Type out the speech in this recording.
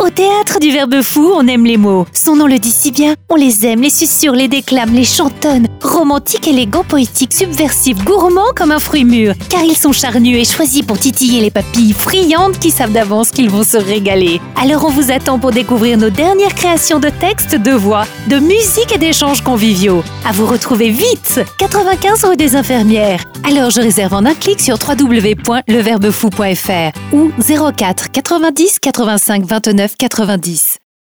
Au théâtre du Verbe Fou, on aime les mots. Son nom le dit si bien, on les aime, les susurre, les déclame, les chantonne. Romantiques, élégants, poétiques, subversifs, gourmands comme un fruit mûr. Car ils sont charnus et choisis pour titiller les papilles friandes qui savent d'avance qu'ils vont se régaler. Alors on vous attend pour découvrir nos dernières créations de textes, de voix, de musique et d'échanges conviviaux. À vous retrouver vite, 95 rue des Infirmières. Alors je réserve en un clic sur www.leverbefou.fr ou 04 90 85 29 90.